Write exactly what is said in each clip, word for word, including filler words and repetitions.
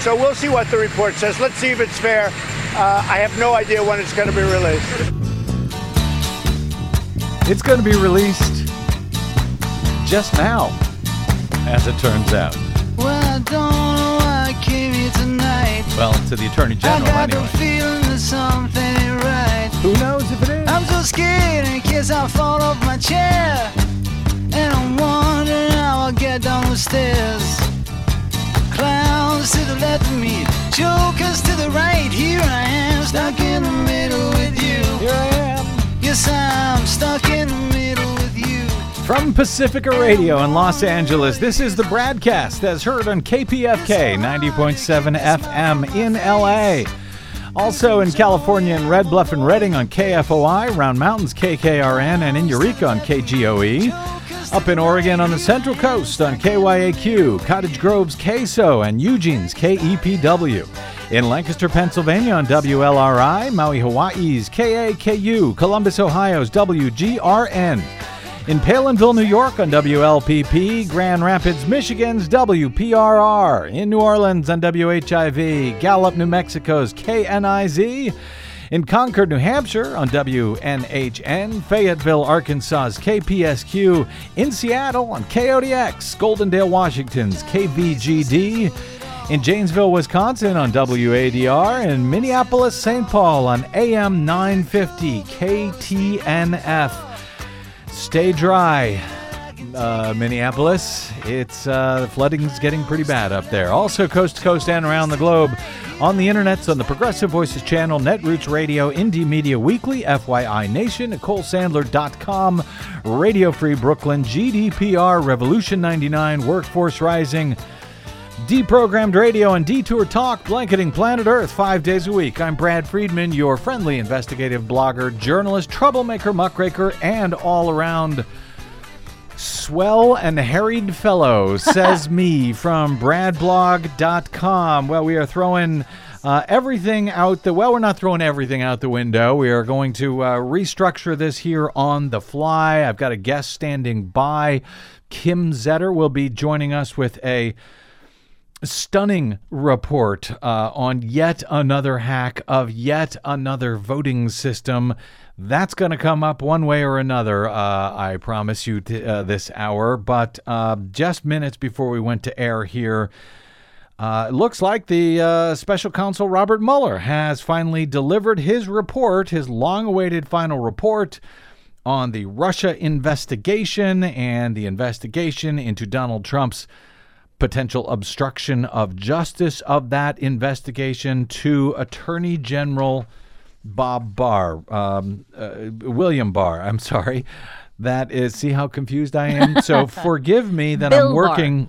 So we'll see what the report says. Let's see if it's fair. Uh, I have no idea when it's going to be released. It's going to be released just now, as it turns out. Well, I don't know why I came here tonight. Well, to the Attorney General, I got anyway. the feeling that something ain't right. Who knows if it is? I'm so scared in case I fall off my chair. And I'm wondering how I'll get down the stairs. Clowns to the left of me, jokers to the right. Here I am, stuck in the middle with you. Here I am. Yes, I'm stuck in the middle with you. From Pacifica Radio in Los Angeles, this is the Bradcast, as heard on K P F K ninety point seven F M in L A. Also in California in Red Bluff and Redding on K F O I, Round Mountains K K R N, and in Eureka on K G O E. Up in Oregon on the Central Coast on K Y A Q, Cottage Grove's K S O, and Eugene's K E P W. In Lancaster, Pennsylvania on W L R I, Maui, Hawaii's K A K U, Columbus, Ohio's W G R N. In Palinville, New York on W L P P, Grand Rapids, Michigan's W P R R. In New Orleans on W H I V, Gallup, New Mexico's K N I Z. In Concord, New Hampshire on W N H N, Fayetteville, Arkansas's K P S Q, in Seattle on K O D X, Goldendale, Washington's K V G D, in Janesville, Wisconsin on W A D R, and Minneapolis, Saint Paul on A M nine fifty K T N F. Stay dry, uh, Minneapolis. It's uh, the flooding's getting pretty bad up there. Also, coast to coast and around the globe on the internets on the Progressive Voices channel, Netroots Radio, Indie Media Weekly, F Y I Nation, Nicole Sandler dot com, Radio Free Brooklyn, G D P R, Revolution ninety-nine, Workforce Rising, Deprogrammed Radio, and Detour Talk, blanketing planet Earth five days a week. I'm Brad Friedman, your friendly investigative blogger, journalist, troublemaker, muckraker, and all-around swell and harried fellow, says me from brad blog dot com. Well, we are throwing uh, everything out the... Well, we're not throwing everything out the window. We are going to uh, restructure this here on the fly. I've got a guest standing by. Kim Zetter will be joining us with a stunning report uh, on yet another hack of yet another voting system. That's going to come up one way or another, uh, I promise you, t- uh, this hour. But uh, just minutes before we went to air here, uh, it looks like the uh, special counsel Robert Mueller has finally delivered his report, his long-awaited final report on the Russia investigation and the investigation into Donald Trump's potential obstruction of justice of that investigation to Attorney General Bob Barr, um, uh, William Barr, I'm sorry. That is, see how confused I am? So forgive me that Bill I'm working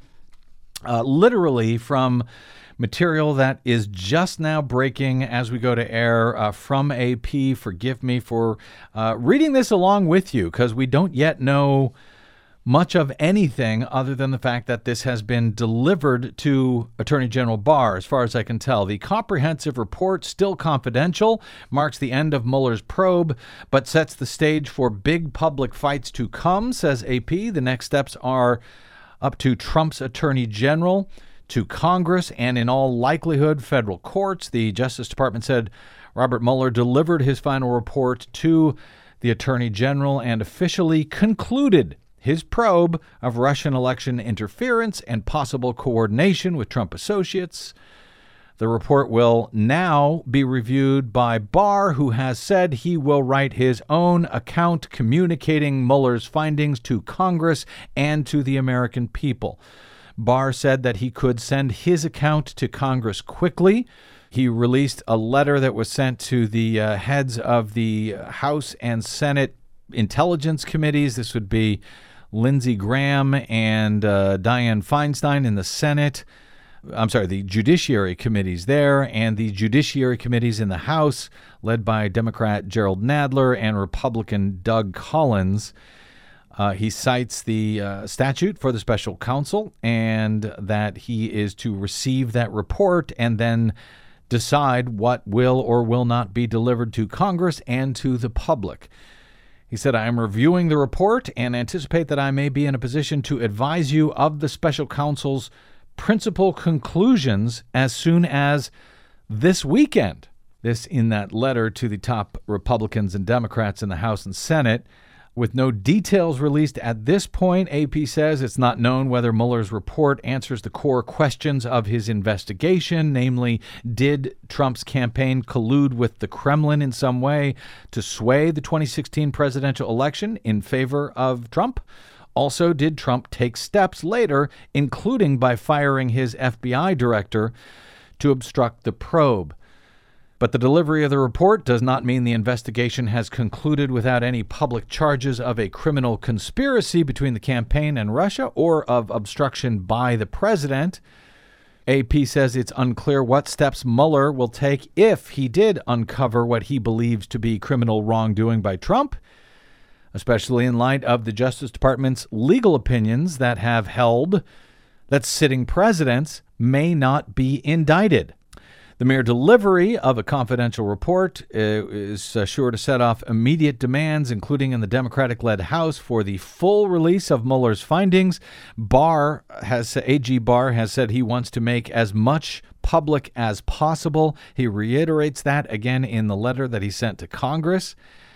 uh, literally from material that is just now breaking as we go to air uh, from A P. Forgive me for uh, reading this along with you, because we don't yet know much of anything other than the fact that this has been delivered to Attorney General Barr, as far as I can tell. The comprehensive report, still confidential, marks the end of Mueller's probe, but sets the stage for big public fights to come, says A P. The next steps are up to Trump's Attorney General, to Congress, and in all likelihood, federal courts. The Justice Department said Robert Mueller delivered his final report to the Attorney General and officially concluded his probe of Russian election interference and possible coordination with Trump associates. The report will now be reviewed by Barr, who has said he will write his own account communicating Mueller's findings to Congress and to the American people. Barr said that he could send his account to Congress quickly. He released a letter that was sent to the uh, heads of the House and Senate Intelligence Committees. This would be Lindsey Graham and uh, Dianne Feinstein in the Senate. I'm sorry, the Judiciary Committees there, and the Judiciary Committees in the House, led by Democrat Gerald Nadler and Republican Doug Collins. Uh, he cites the uh, statute for the special counsel and that he is to receive that report and then decide what will or will not be delivered to Congress and to the public. He said, I am reviewing the report and anticipate that I may be in a position to advise you of the special counsel's principal conclusions as soon as this weekend. This in that letter to the top Republicans and Democrats in the House and Senate. With no details released at this point, A P says it's not known whether Mueller's report answers the core questions of his investigation, namely, did Trump's campaign collude with the Kremlin in some way to sway the twenty sixteen presidential election in favor of Trump? Also, did Trump take steps later, including by firing his F B I director, to obstruct the probe? But the delivery of the report does not mean the investigation has concluded without any public charges of a criminal conspiracy between the campaign and Russia or of obstruction by the president. A P says it's unclear what steps Mueller will take if he did uncover what he believes to be criminal wrongdoing by Trump, especially in light of the Justice Department's legal opinions that have held that sitting presidents may not be indicted. The mere delivery of a confidential report uh, is uh, sure to set off immediate demands, including in the Democratic-led House, for the full release of Mueller's findings. Barr has, A G Barr has said he wants to make as much public as possible. He reiterates that again in the letter that he sent to Congress,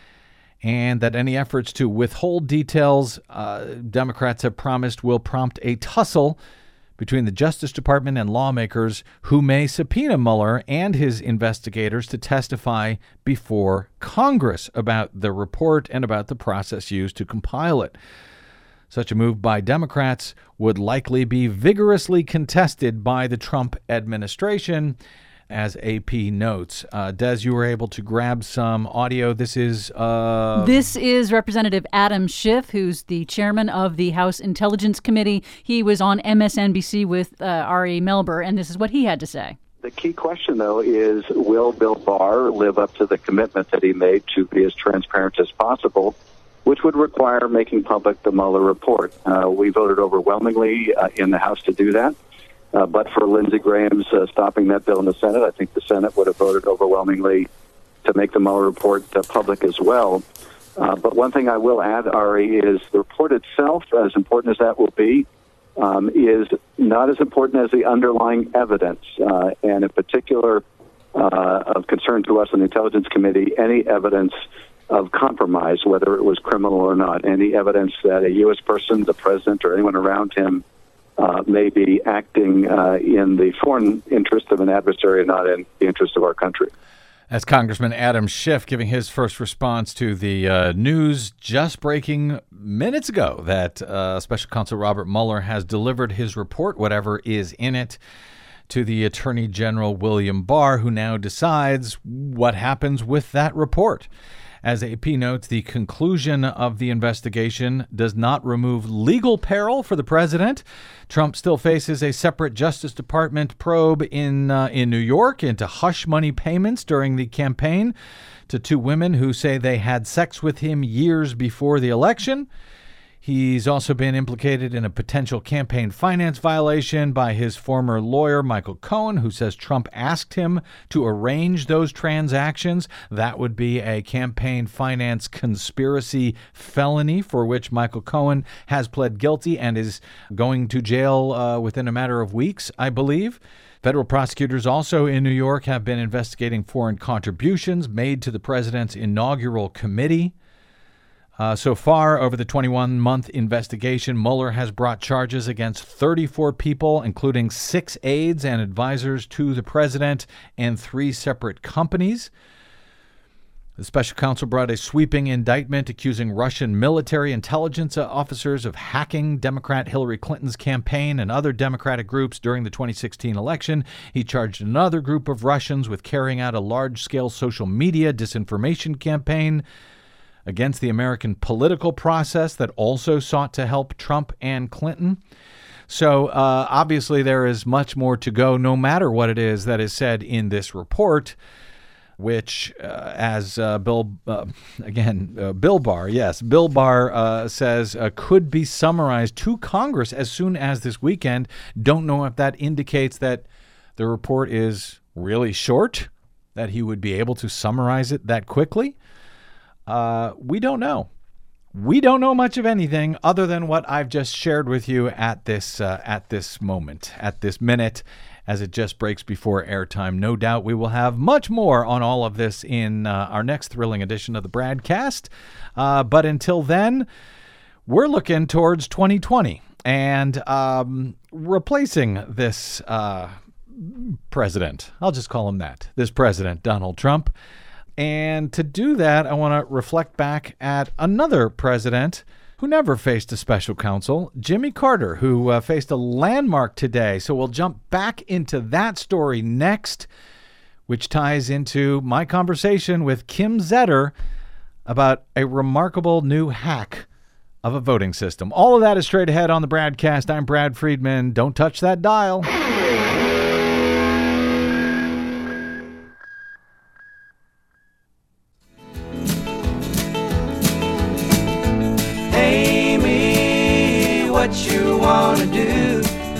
and that any efforts to withhold details, uh, Democrats have promised, will prompt a tussle between the Justice Department and lawmakers who may subpoena Mueller and his investigators to testify before Congress about the report and about the process used to compile it. Such a move by Democrats would likely be vigorously contested by the Trump administration, as A P notes. Uh, Des, you were able to grab some audio. This is... Uh... This is Representative Adam Schiff, who's the chairman of the House Intelligence Committee. He was on M S N B C with uh, Ari Melber, and this is what he had to say. The key question, though, is will Bill Barr live up to the commitment that he made to be as transparent as possible, which would require making public the Mueller report. Uh, we voted overwhelmingly uh, in the House to do that. Uh, but for Lindsey Graham's uh, stopping that bill in the Senate, I think the Senate would have voted overwhelmingly to make the Mueller report uh, public as well. Uh, but one thing I will add, Ari, is the report itself, as important as that will be, um, is not as important as the underlying evidence. Uh, and in particular, uh, of concern to us on the Intelligence Committee, any evidence of compromise, whether it was criminal or not, any evidence that a U S person, the president, or anyone around him Uh, may be acting uh, in the foreign interest of an adversary and not in the interest of our country. As Congressman Adam Schiff giving his first response to the uh, news just breaking minutes ago that uh, Special Counsel Robert Mueller has delivered his report, whatever is in it, to the Attorney General William Barr, who now decides what happens with that report. As A P notes, the conclusion of the investigation does not remove legal peril for the president. Trump still faces a separate Justice Department probe in uh, in New York into hush money payments during the campaign to two women who say they had sex with him years before the election. He's also been implicated in a potential campaign finance violation by his former lawyer, Michael Cohen, who says Trump asked him to arrange those transactions. That would be a campaign finance conspiracy felony for which Michael Cohen has pled guilty and is going to jail uh, within a matter of weeks, I believe. Federal prosecutors also in New York have been investigating foreign contributions made to the president's inaugural committee. Uh, so far, over the twenty-one month investigation, Mueller has brought charges against thirty-four people, including six aides and advisors to the president and three separate companies. The special counsel brought a sweeping indictment accusing Russian military intelligence officers of hacking Democrat Hillary Clinton's campaign and other Democratic groups during the twenty sixteen election. He charged another group of Russians with carrying out a large-scale social media disinformation campaign against the American political process that also sought to help Trump and Clinton. So uh, obviously there is much more to go, no matter what it is that is said in this report, which, uh, as uh, Bill, uh, again, uh, Bill Barr, yes, Bill Barr uh, says uh, could be summarized to Congress as soon as this weekend. Don't know if that indicates that the report is really short, that he would be able to summarize it that quickly. Uh, we don't know. we don't know much of anything other than what I've just shared with you at this uh, at this moment, at this minute, as it just breaks before airtime. No doubt we will have much more on all of this in uh, our next thrilling edition of the Bradcast. Uh, but until then, we're looking towards twenty twenty and um, replacing this uh, president. I'll just call him that. This president, Donald Trump. And to do that, I want to reflect back at another president who never faced a special counsel, Jimmy Carter, who uh, faced a landmark today. So we'll jump back into that story next, which ties into my conversation with Kim Zetter about a remarkable new hack of a voting system. All of that is straight ahead on the Bradcast. I'm Brad Friedman. Don't touch that dial. What you want to do?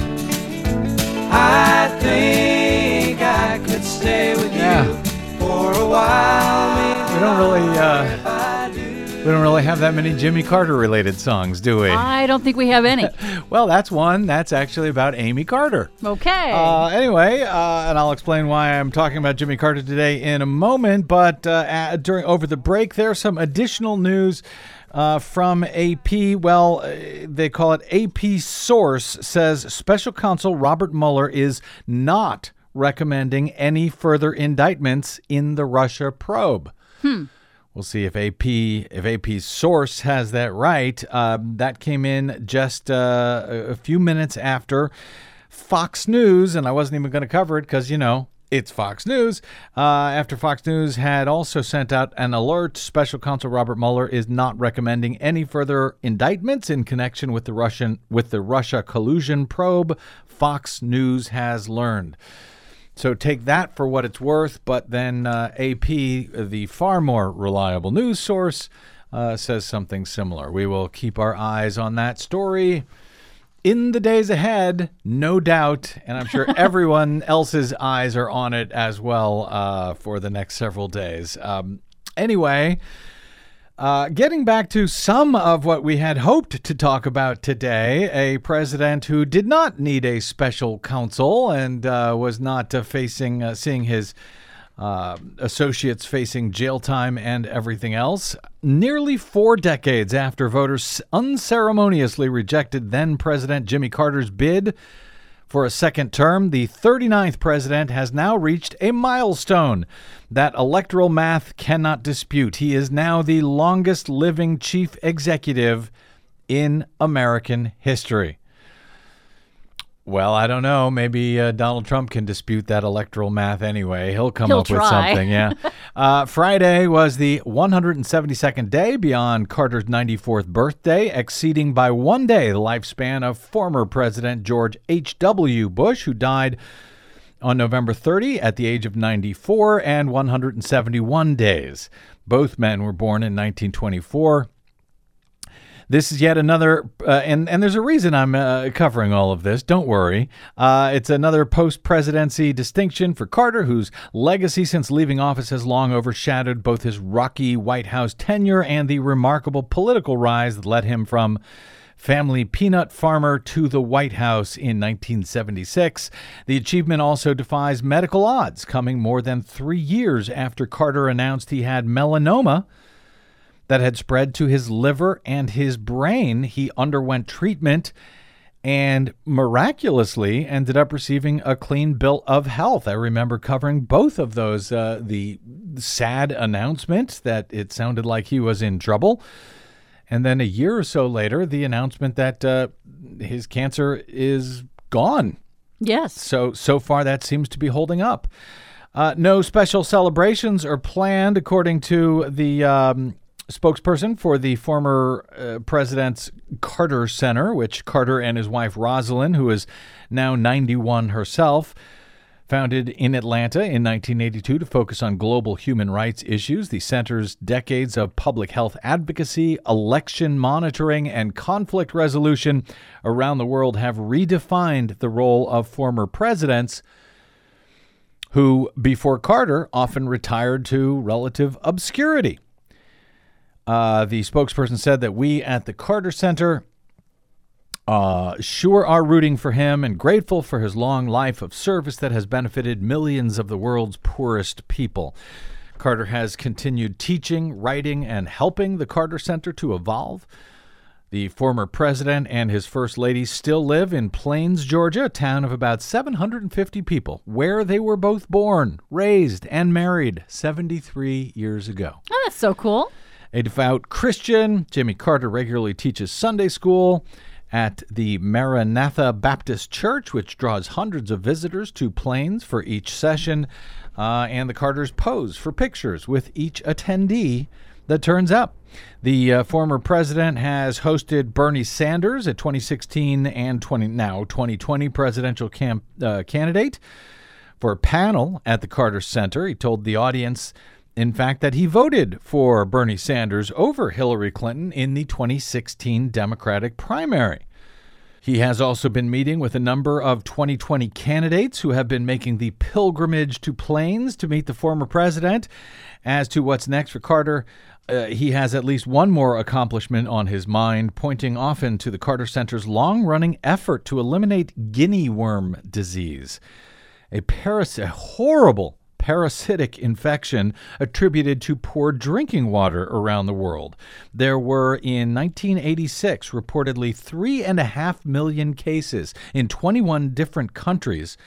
I think I could stay with yeah. you for a while. We don't really, uh, we don't really have that many Jimmy Carter related songs, do we? I don't think we have any. Well, that's one. That's actually about Amy Carter. Okay. Uh, anyway, uh, and I'll explain why I'm talking about Jimmy Carter today in a moment. But uh, at, during over the break, there's some additional news. Uh, from A P, well, uh, they call it A P source, says Special Counsel Robert Mueller is not recommending any further indictments in the Russia probe. Hmm. We'll see if A P if A P's source has that right. Uh, that came in just uh, a few minutes after Fox News, and I wasn't even going to cover it because, you know, it's Fox News. Uh, after Fox News had also sent out an alert, Special Counsel Robert Mueller is not recommending any further indictments in connection with the Russian with the Russia collusion probe. Fox News has learned. So take that for what it's worth. But then uh, A P, the far more reliable news source, uh, says something similar. We will keep our eyes on that story in the days ahead, no doubt, and I'm sure everyone else's eyes are on it as well uh, for the next several days. Um, anyway, uh, getting back to some of what we had hoped to talk about today, a president who did not need a special counsel and uh, was not uh, facing, uh, seeing his Uh, associates facing jail time and everything else. Nearly four decades after voters unceremoniously rejected then-President Jimmy Carter's bid for a second term, the thirty-ninth president has now reached a milestone that electoral math cannot dispute. He is now the longest-living chief executive in American history. Well, I don't know. Maybe uh, Donald Trump can dispute that electoral math anyway. He'll come He'll up try. with something, yeah. uh, Friday was the one hundred seventy-second day beyond Carter's ninety-fourth birthday, exceeding by one day the lifespan of former President George H W. Bush, who died on November thirtieth at the age of ninety-four and one hundred seventy-one days. Both men were born in nineteen twenty-four. This is yet another, uh, and, and there's a reason I'm uh, covering all of this. Don't worry. Uh, it's another post-presidency distinction for Carter, whose legacy since leaving office has long overshadowed both his rocky White House tenure and the remarkable political rise that led him from family peanut farmer to the White House in nineteen seventy-six. The achievement also defies medical odds, coming more than three years after Carter announced he had melanoma that had spread to his liver and his brain. He underwent treatment and miraculously ended up receiving a clean bill of health. I remember covering both of those, uh, the sad announcement that it sounded like he was in trouble, and then a year or so later, the announcement that uh, his cancer is gone. Yes. So, so far that seems to be holding up. Uh, no special celebrations are planned, according to the um, spokesperson for the former uh, president's Carter Center, which Carter and his wife Rosalind, who is now ninety-one herself, founded in Atlanta in nineteen eighty-two to focus on global human rights issues. The center's decades of public health advocacy, election monitoring, and conflict resolution around the world have redefined the role of former presidents who, before Carter, often retired to relative obscurity. Uh, the spokesperson said that we at the Carter Center uh, sure are rooting for him and grateful for his long life of service that has benefited millions of the world's poorest people. Carter has continued teaching, writing, and helping the Carter Center to evolve. The former president and his first lady still live in Plains, Georgia, a town of about seven hundred fifty people, where they were both born, raised, and married seventy-three years ago. Oh, that's so cool. A devout Christian, Jimmy Carter regularly teaches Sunday school at the Maranatha Baptist Church, which draws hundreds of visitors to Plains for each session, uh, and the Carters pose for pictures with each attendee that turns up. The uh, former president has hosted Bernie Sanders, a twenty sixteen and twenty now twenty twenty presidential camp, uh, candidate, for a panel at the Carter Center. He told the audience, in fact, that he voted for Bernie Sanders over Hillary Clinton in the twenty sixteen Democratic primary. He has also been meeting with a number of twenty twenty candidates who have been making the pilgrimage to Plains to meet the former president. As to what's next for Carter, uh, he has at least one more accomplishment on his mind, pointing often to the Carter Center's long-running effort to eliminate guinea worm disease, a, paras- a horrible parasitic infection attributed to poor drinking water around the world. There were, in nineteen eighty-six, reportedly three and a half million cases in twenty-one different countries,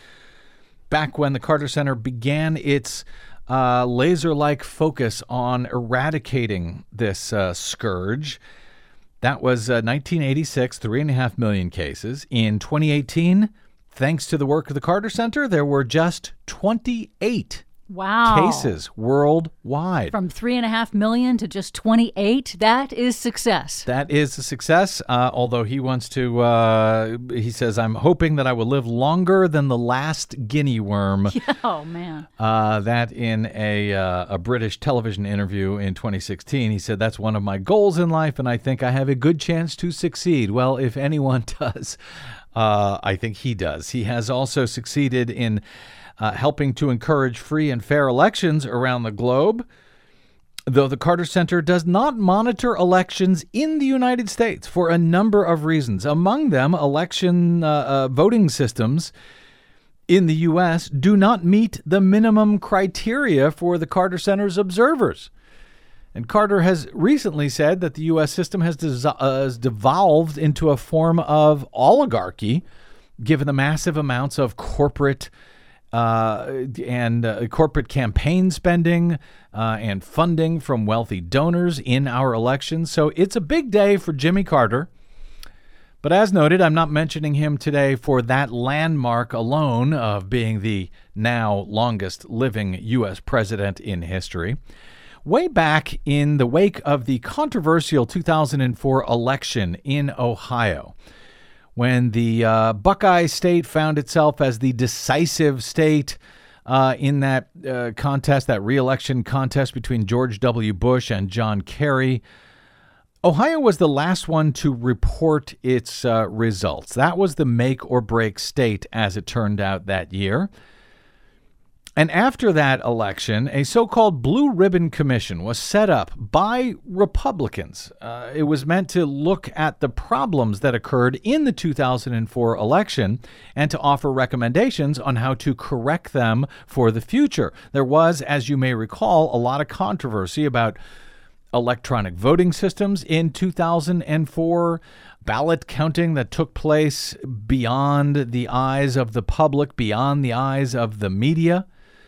back when the Carter Center began its uh, laser-like focus on eradicating this uh, scourge. That was uh, nineteen eighty-six, three and a half million cases. In twenty eighteen, thanks to the work of the Carter Center, there were just twenty-eight wow. cases worldwide. From three and a half million to just twenty-eight, that is success. That is a success, uh, although he wants to, uh, he says, I'm hoping that I will live longer than the last guinea worm. Yeah, oh, man. Uh, that in a, uh, a British television interview in twenty sixteen, he said, that's one of my goals in life, and I think I have a good chance to succeed. Well, if anyone does, uh, I think he does. He has also succeeded in Uh, helping to encourage free and fair elections around the globe, though the Carter Center does not monitor elections in the United States for a number of reasons. Among them, election uh, uh, voting systems in the U S do not meet the minimum criteria for the Carter Center's observers. And Carter has recently said that the U S system has, des- uh, has devolved into a form of oligarchy, given the massive amounts of corporate Uh, and uh, corporate campaign spending uh, and funding from wealthy donors in our elections. So it's a big day for Jimmy Carter. But as noted, I'm not mentioning him today for that landmark alone of being the now longest living U S president in history. Way back in the wake of the controversial two thousand four election in Ohio, when the uh, Buckeye State found itself as the decisive state uh, in that uh, contest, that re-election contest between George W. Bush and John Kerry, Ohio was the last one to report its uh, results. That was the make or break state, as it turned out that year. And after that election, a so-called Blue Ribbon Commission was set up by Republicans. Uh, it was meant to look at the problems that occurred in the two thousand four election and to offer recommendations on how to correct them for the future. There was, as you may recall, a lot of controversy about electronic voting systems in two thousand four, ballot counting that took place beyond the eyes of the public, beyond the eyes of the media.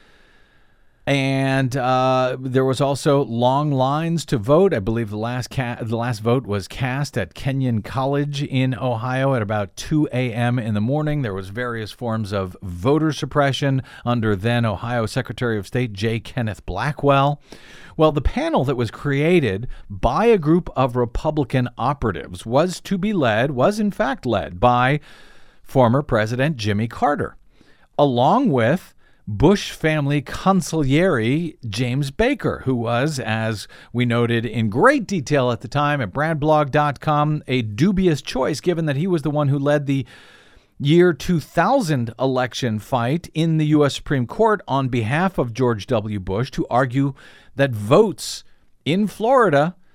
And uh, there was also long lines to vote. I believe the last ca- the last vote was cast at Kenyon College in Ohio at about two a.m. in the morning. There was various forms of voter suppression under then Ohio Secretary of State J. Kenneth Blackwell. Well, the panel that was created by a group of Republican operatives was to be led, was in fact led by former President Jimmy Carter, along with Bush family consigliere James Baker, who was, as we noted in great detail at the time at brad blog dot com, a dubious choice given that he was the one who led the year two thousand election fight in the U S Supreme Court on behalf of George W. Bush to argue that votes in Florida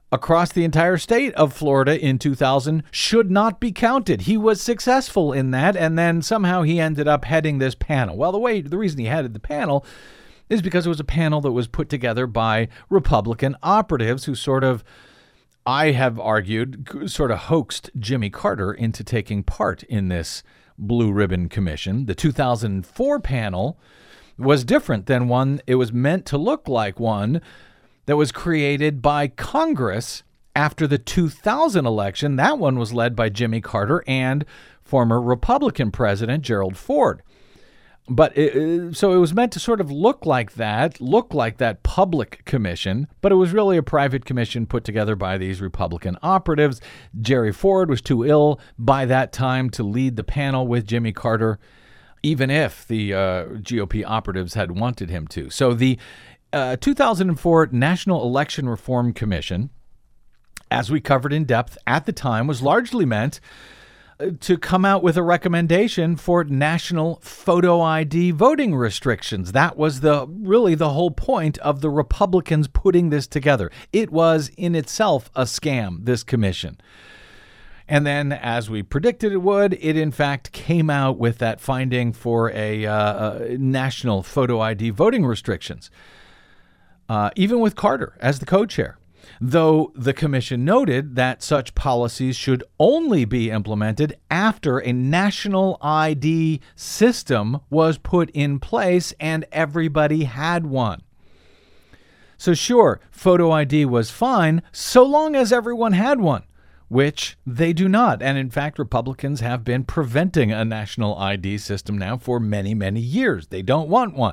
across the entire state of Florida in two thousand should not be counted. He was successful in that, and then somehow he ended up heading this panel. Well, the way the reason he headed the panel is because it was a panel that was put together by Republican operatives who sort of, I have argued, sort of hoaxed Jimmy Carter into taking part in this Blue Ribbon Commission. The two thousand four panel was different than one. It was meant to look like one that was created by Congress after the two thousand election. That one was led by Jimmy Carter and former Republican President Gerald Ford. But it, so it was meant to sort of look like that, look like that public commission, but it was really a private commission put together by these Republican operatives. Jerry Ford was too ill by that time to lead the panel with Jimmy Carter, even if the uh, G O P operatives had wanted him to. So the uh, two thousand four National Election Reform Commission, as we covered in depth at the time, was largely meant to come out with a recommendation for national photo I D voting restrictions. That was the really the whole point of the Republicans putting this together. It was in itself a scam, this commission. And then, as we predicted it would, it in fact came out with that finding for a, uh, a national photo I D voting restrictions, uh, even with Carter as the co-chair. Though the commission noted that such policies should only be implemented after a national I D system was put in place and everybody had one. So sure, photo I D was fine so long as everyone had one, which they do not. And in fact, Republicans have been preventing a national I D system now for many, many years. They don't want one.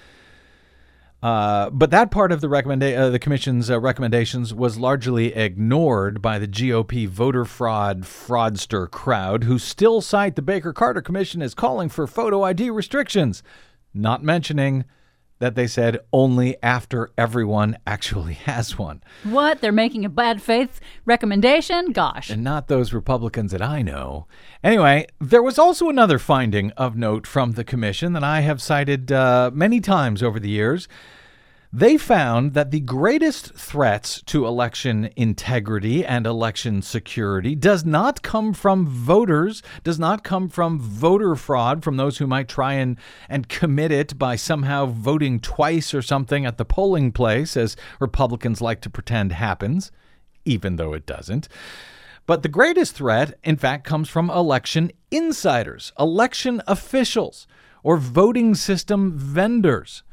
Uh, but that part of the recommenda- uh, the commission's uh, recommendations was largely ignored by the G O P voter fraud fraudster crowd, who still cite the Baker-Carter Commission as calling for photo I D restrictions, not mentioning that they said only after everyone actually has one. What? They're making a bad faith recommendation? Gosh. And not those Republicans that I know. Anyway, there was also another finding of note from the commission that I have cited uh, many times over the years. They found that the greatest threats to election integrity and election security does not come from voters, does not come from voter fraud, from those who might try and, and commit it by somehow voting twice or something at the polling place, as Republicans like to pretend happens, even though it doesn't. But the greatest threat, in fact, comes from election insiders, election officials, or voting system vendors,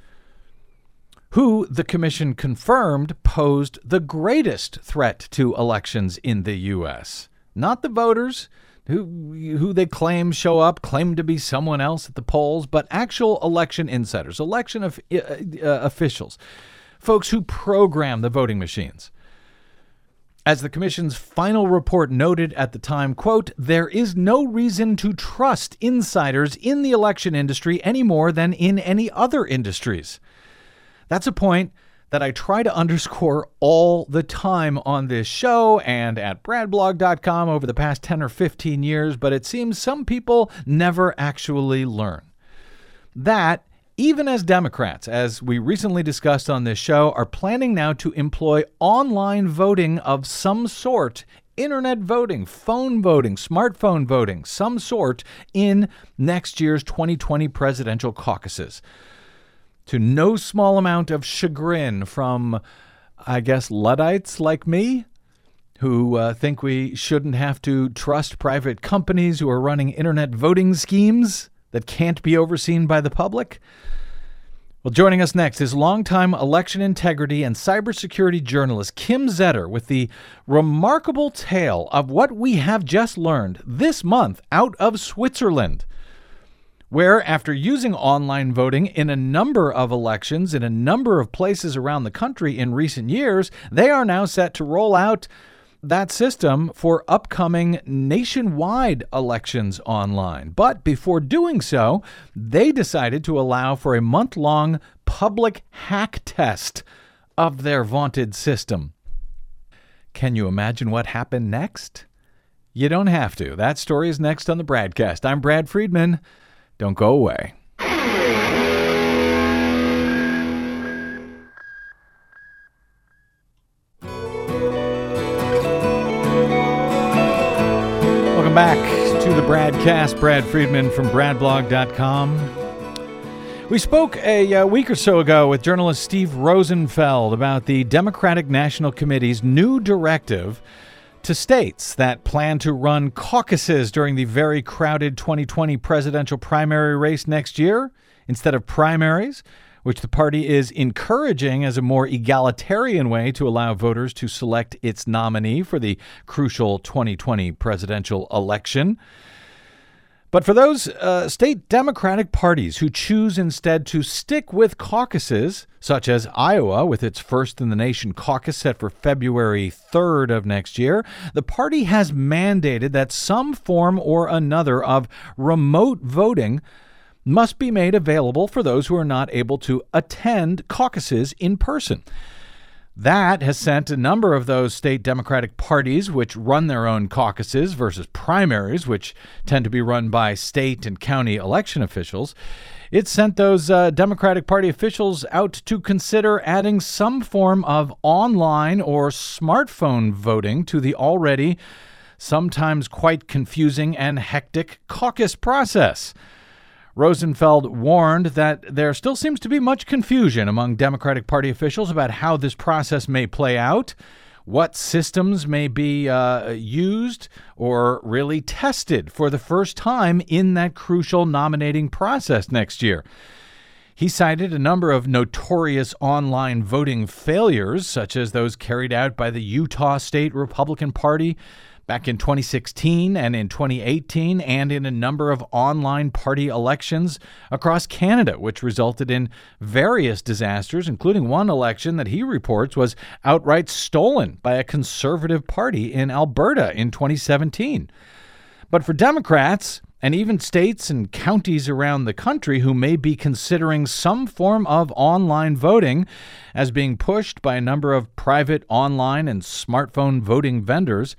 who the commission confirmed posed the greatest threat to elections in the U S. Not the voters, who who they claim show up, claim to be someone else at the polls, but actual election insiders, election of, uh, uh, officials, folks who program the voting machines. As the commission's final report noted at the time, quote, "There is no reason to trust insiders in the election industry any more than in any other industries." That's a point that I try to underscore all the time on this show and at brad blog dot com over the past ten or fifteen years, but it seems some people never actually learn. That, even as Democrats, as we recently discussed on this show, are planning now to employ online voting of some sort, internet voting, phone voting, smartphone voting, some sort, in next year's twenty twenty presidential caucuses. To no small amount of chagrin from, I guess, Luddites like me, who uh, think we shouldn't have to trust private companies who are running internet voting schemes that can't be overseen by the public. Well, joining us next is longtime election integrity and cybersecurity journalist Kim Zetter with the remarkable tale of what we have just learned this month out of Switzerland, where, after using online voting in a number of elections in a number of places around the country in recent years, they are now set to roll out that system for upcoming nationwide elections online. But before doing so, they decided to allow for a month-long public hack test of their vaunted system. Can you imagine what happened next? You don't have to. That story is next on the Bradcast. I'm Brad Friedman. Don't go away. Bradcast. Brad Friedman from brad blog dot com. We spoke a, a week or so ago with journalist Steve Rosenfeld about the Democratic National Committee's new directive to states that plan to run caucuses during the very crowded twenty twenty presidential primary race next year instead of primaries, which the party is encouraging as a more egalitarian way to allow voters to select its nominee for the crucial twenty twenty presidential election. But for those uh, state Democratic parties who choose instead to stick with caucuses, such as Iowa with its first-in-the-nation caucus set for February third of next year, the party has mandated that some form or another of remote voting must be made available for those who are not able to attend caucuses in person. That has sent a number of those state Democratic parties, which run their own caucuses versus primaries, which tend to be run by state and county election officials. It sent those uh, Democratic Party officials out to consider adding some form of online or smartphone voting to the already sometimes quite confusing and hectic caucus process. Rosenfeld warned that there still seems to be much confusion among Democratic Party officials about how this process may play out, what systems may be uh, used or really tested for the first time in that crucial nominating process next year. He cited a number of notorious online voting failures, such as those carried out by the Utah State Republican Party back in twenty sixteen and in twenty eighteen, and in a number of online party elections across Canada, which resulted in various disasters, including one election that he reports was outright stolen by a conservative party in Alberta in twenty seventeen. But for Democrats, and even states and counties around the country who may be considering some form of online voting as being pushed by a number of private online and smartphone voting vendors,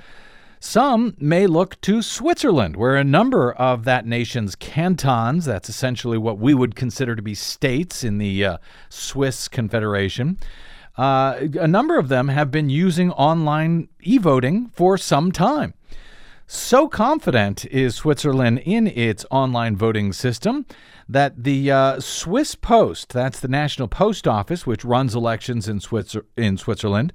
some may look to Switzerland, where a number of that nation's cantons, that's essentially what we would consider to be states in the uh, Swiss Confederation, uh, a number of them have been using online e-voting for some time. So confident is Switzerland in its online voting system that the uh, Swiss Post, that's the National Post Office, which runs elections in, Switzer- in Switzerland,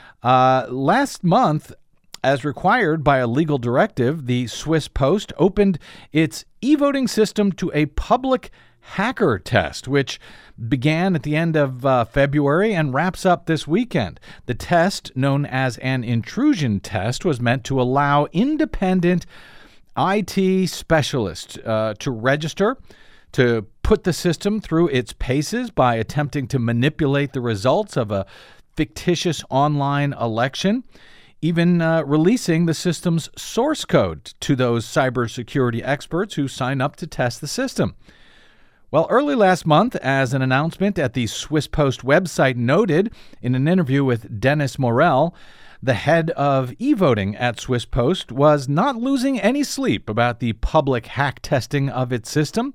uh, last month, as required by a legal directive, the Swiss Post opened its e-voting system to a public hacker test, which began at the end of uh, February and wraps up this weekend. The test, known as an intrusion test, was meant to allow independent I T specialists uh, to register, to put the system through its paces by attempting to manipulate the results of a fictitious online election, even uh, releasing the system's source code to those cybersecurity experts who sign up to test the system. Well, early last month, as an announcement at the Swiss Post website noted in an interview with Dennis Morel, the head of e-voting at Swiss Post was not losing any sleep about the public hack testing of its system.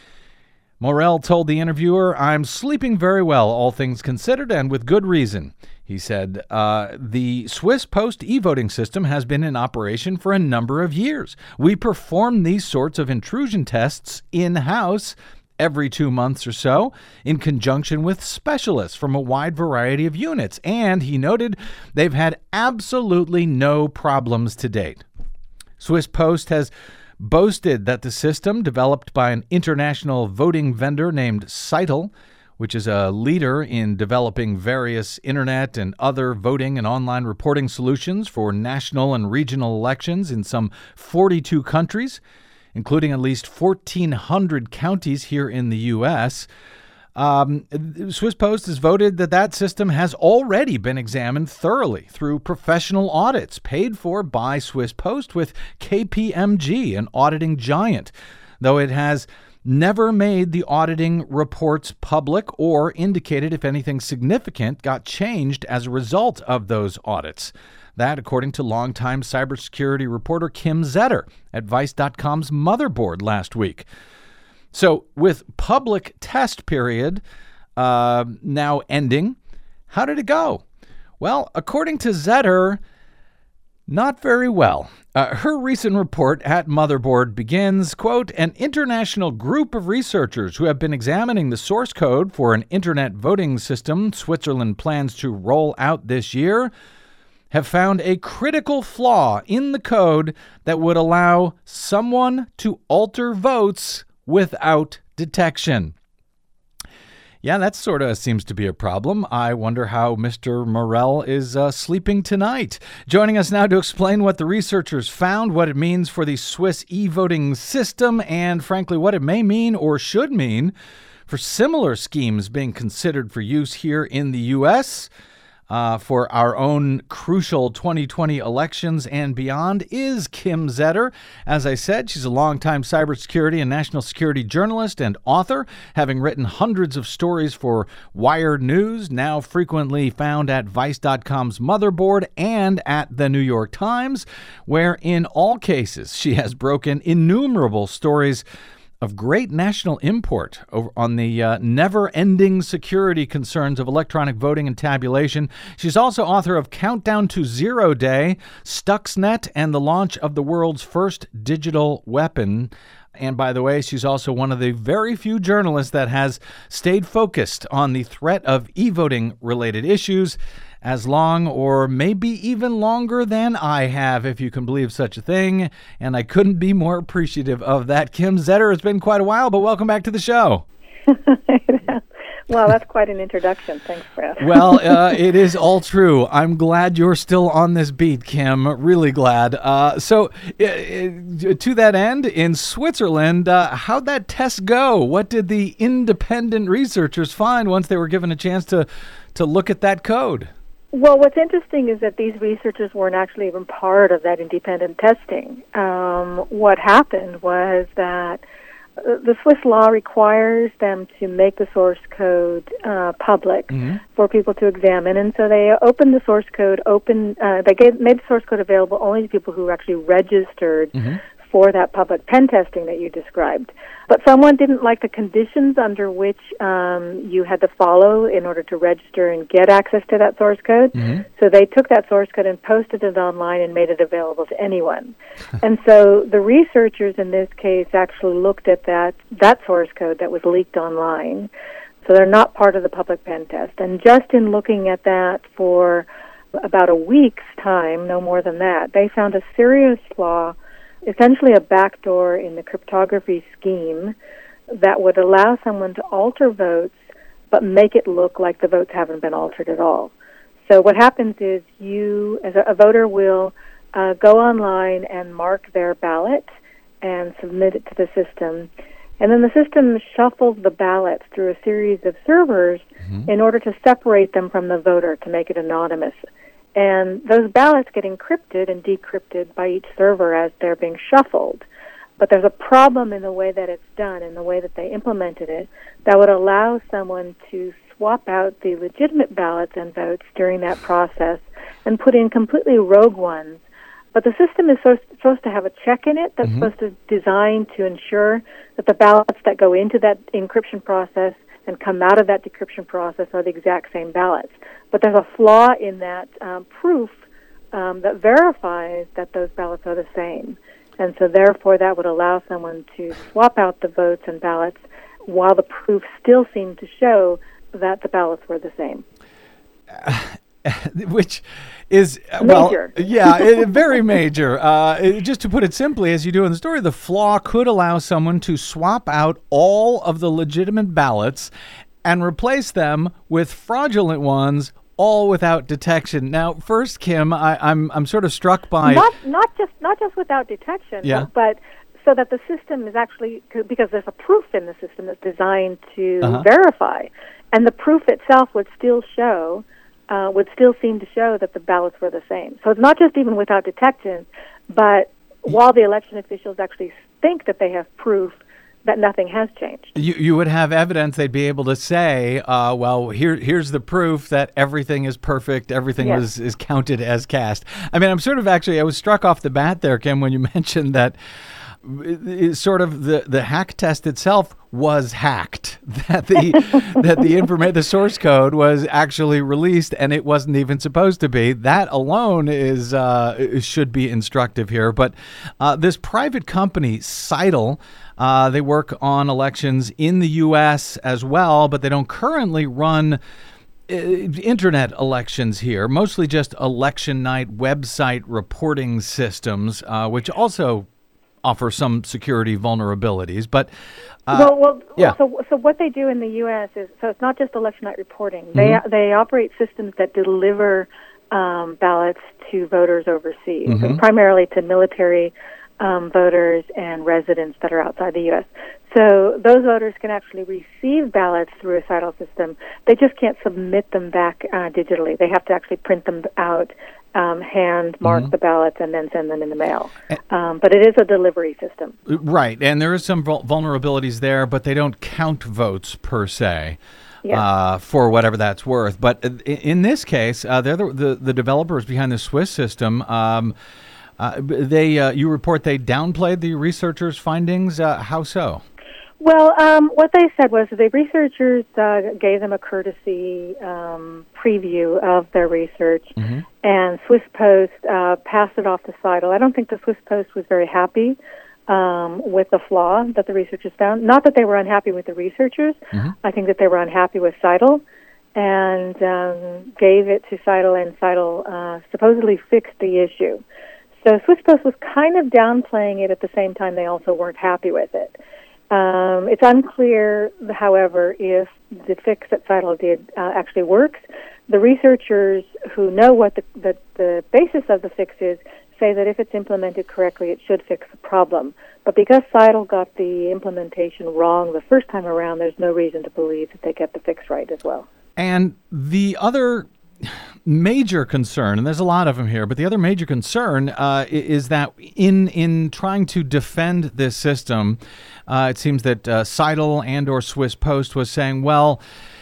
Morel told the interviewer, "I'm sleeping very well, all things considered, and with good reason." He said, uh, the Swiss Post e-voting system has been in operation for a number of years. We perform these sorts of intrusion tests in-house every two months or so in conjunction with specialists from a wide variety of units. And he noted they've had absolutely no problems to date. Swiss Post has boasted that the system, developed by an international voting vendor named Scytl, which is a leader in developing various internet and other voting and online reporting solutions for national and regional elections in some forty-two countries, including at least fourteen hundred counties here in the U S. Um, Swiss Post has voted that that system has already been examined thoroughly through professional audits paid for by Swiss Post with K P M G, an auditing giant, though it has never made the auditing reports public or indicated if anything significant got changed as a result of those audits. That, according to longtime cybersecurity reporter Kim Zetter at Vice dot com's Motherboard last week. So with public test period uh, now ending, how did it go? Well, according to Zetter, Not very well. Uh, her recent report at Motherboard begins, quote, an international group of researchers who have been examining the source code for an internet voting system Switzerland plans to roll out this year have found a critical flaw in the code that would allow someone to alter votes without detection. Yeah, that sort of seems to be a problem. I wonder how Mister Morell is uh, sleeping tonight. Joining us now to explain what the researchers found, what it means for the Swiss e-voting system, and frankly, what it may mean or should mean for similar schemes being considered for use here in the U S Uh, for our own crucial twenty twenty elections and beyond, is Kim Zetter. As I said, she's a longtime cybersecurity and national security journalist and author, having written hundreds of stories for Wired News, now frequently found at Vice dot com's Motherboard and at the New York Times, where in all cases she has broken innumerable stories of great national import over on the uh, never-ending security concerns of electronic voting and tabulation. She's also author of Countdown to Zero Day, Stuxnet, and the launch of the world's first digital weapon. And by the way, she's also one of the very few journalists that has stayed focused on the threat of e-voting related issues as long or maybe even longer than I have, if you can believe such a thing. And I couldn't be more appreciative of that. Kim Zetter, it's been quite a while, but welcome back to the show. Well, that's quite an introduction. Thanks, Brad. Well, uh, it is all true. I'm glad you're still on this beat, Kim. Really glad. Uh, so, uh, to that end, in Switzerland, uh, how'd that test go? What did the independent researchers find once they were given a chance to, to look at that code? Well, what's interesting is that these researchers weren't actually even part of that independent testing. Um, what happened was that the Swiss law requires them to make the source code uh, public mm-hmm. for people to examine, and so they opened the source code. Open, uh, they gave, made the source code available only to people who were actually registered mm-hmm. for that public pen testing that you described. But someone didn't like the conditions under which um, you had to follow in order to register and get access to that source code. Mm-hmm. So they took that source code and posted it online and made it available to anyone. And so the researchers in this case actually looked at that, that source code that was leaked online. So they're not part of the public pen test. And just in looking at that for about a week's time, no more than that, they found a serious flaw, essentially a backdoor in the cryptography scheme that would allow someone to alter votes but make it look like the votes haven't been altered at all. So what happens is you, as a, a voter, will uh, go online and mark their ballot and submit it to the system. And then the system shuffles the ballots through a series of servers mm-hmm. in order to separate them from the voter to make it anonymous. And those ballots get encrypted and decrypted by each server as they're being shuffled. But there's a problem in the way that it's done, in the way that they implemented it, that would allow someone to swap out the legitimate ballots and votes during that process and put in completely rogue ones. But the system is so, supposed to have a check in it that's mm-hmm. supposed to design to ensure that the ballots that go into that encryption process and come out of that decryption process are the exact same ballots. But there's a flaw in that um, proof um, that verifies that those ballots are the same. And so therefore that would allow someone to swap out the votes and ballots while the proof still seemed to show that the ballots were the same. Uh, which is, well, major. yeah, it, very major. Uh, it, just to put it simply, as you do in the story, the flaw could allow someone to swap out all of the legitimate ballots and replace them with fraudulent ones, all without detection. Now, first, Kim, I, I'm I'm sort of struck by not not just not just without detection, yeah. but, but so that the system is actually, because there's a proof in the system that's designed to uh-huh. verify, and the proof itself would still show. Uh, would still seem to show that the ballots were the same. So it's not just even without detection, but while the election officials actually think that they have proof that nothing has changed. You you would have evidence. They'd be able to say, uh, well, here here's the proof that everything is perfect, everything yes. was is counted as cast. I mean, I'm sort of actually, I was struck off the bat there, Kim, when you mentioned that is sort of the, the hack test itself was hacked. That the that the informa- the source code was actually released and it wasn't even supposed to be. That alone is uh, should be instructive here. But uh, this private company, Seidel, uh, they work on elections in the U S as well, but they don't currently run internet elections here, mostly just election night website reporting systems, uh, which also offer some security vulnerabilities. But uh, well, well, yeah. so so what they do in the U S is, so it's not just election night reporting. They mm-hmm. they operate systems that deliver um, ballots to voters overseas, Mm-hmm. and primarily to military um, voters and residents that are outside the U S. So those voters can actually receive ballots through a Seidel system. They just can't submit them back uh, digitally. They have to actually print them out, um, hand mark Mm-hmm. the ballots, and then send them in the mail. Um, but it is a delivery system. Right, and there is some vul- vulnerabilities there, but they don't count votes per se. Yes. Uh, for whatever that's worth. But in, in this case, uh, they're the, the, the developers behind the Swiss system. Um, uh, they, uh, you report they downplayed the researchers' findings. Uh, how so? Well, um, what they said was the researchers uh, gave them a courtesy um, preview of their research, Mm-hmm. and Swiss Post uh, passed it off to Seidel. I don't think the Swiss Post was very happy um, with the flaw that the researchers found. Not that they were unhappy with the researchers. Mm-hmm. I think that they were unhappy with Seidel, and um, gave it to Seidel, and Seidel uh, supposedly fixed the issue. So Swiss Post was kind of downplaying it at the same time they also weren't happy with it. Um, it's unclear, however, if the fix that Seidel did uh, actually works. The researchers who know what the, the, the basis of the fix is say that if it's implemented correctly, it should fix the problem. But because Seidel got the implementation wrong the first time around, there's no reason to believe that they get the fix right as well. And the other major concern, and there's a lot of them here, but the other major concern uh, is that in in trying to defend this system, uh, it seems that uh, Seidel and or Swiss Post was saying, well,